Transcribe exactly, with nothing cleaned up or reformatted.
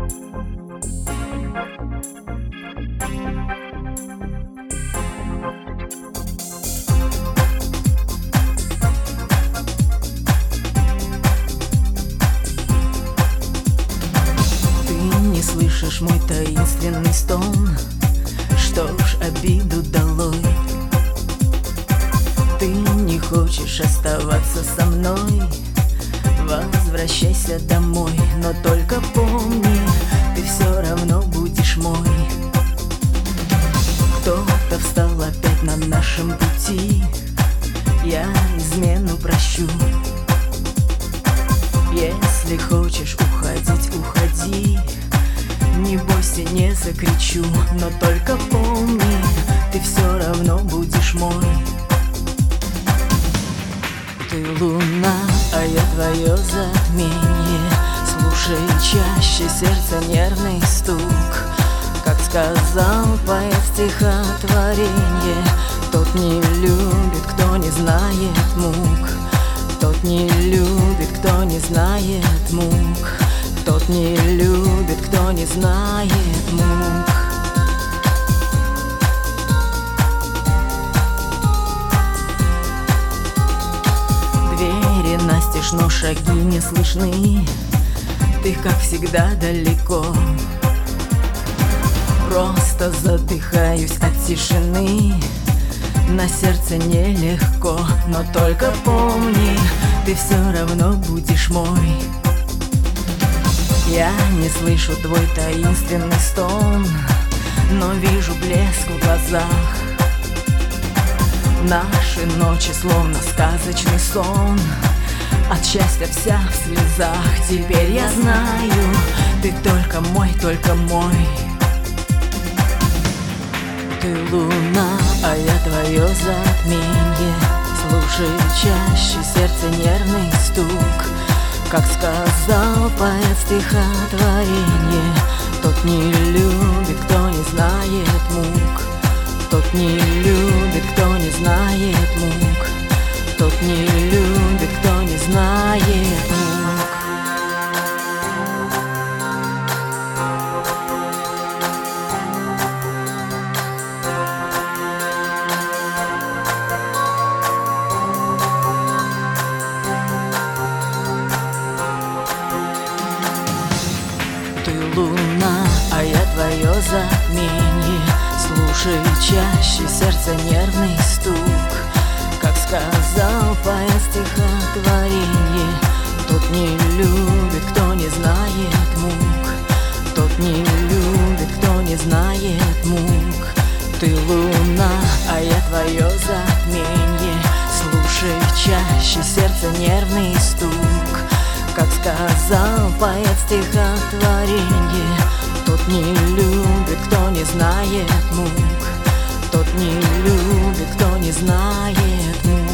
Слышишь мой таинственный стон? Что ж, обиду долой. Ты не хочешь оставаться со мной, возвращайся домой. Но только помни, ты все равно будешь мой. Кто-то встал опять на нашем пути, я измену прощу. Если хочешь уходить, уходи, не бойся, не закричу. Но только помни, ты все равно будешь мой. Ты луна, а я твое затмение. Слушай чаще сердце нервный стук. Как сказал поэт стихотворение: тот не любит, кто не знает мук. Тот не любит, кто не знает мук. Тот не любит, кто не знает мук. Двери настежь, но шаги не слышны. Ты, как всегда, далеко. Просто задыхаюсь от тишины. На сердце нелегко. Но только помни, ты все равно будешь мой. Я не слышу твой таинственный стон, но вижу блеск в глазах. Наши ночи словно сказочный сон, от счастья вся в слезах. Теперь я знаю, ты только мой, только мой. Ты луна, а я твое затмение. Слушай чаще сердце нервный стук. Как сказал поэт стихотворение: тот не любит, кто не знает мук. Тот не любит, кто не знает мук. Тот не любит, кто не знает мук. Ты луна, а я твое затмение. Слушай чаще сердце нервный стук. Как сказал поэт стихотворение: тот не любит, кто не знает мук. Тот не любит, кто не знает мук. Ты луна, а я твое затмение. Слушай чаще сердце нервный стук. Как сказал поэт стихотворение: тот не любит, кто не знает мук. Тот не любит, кто не знает мук.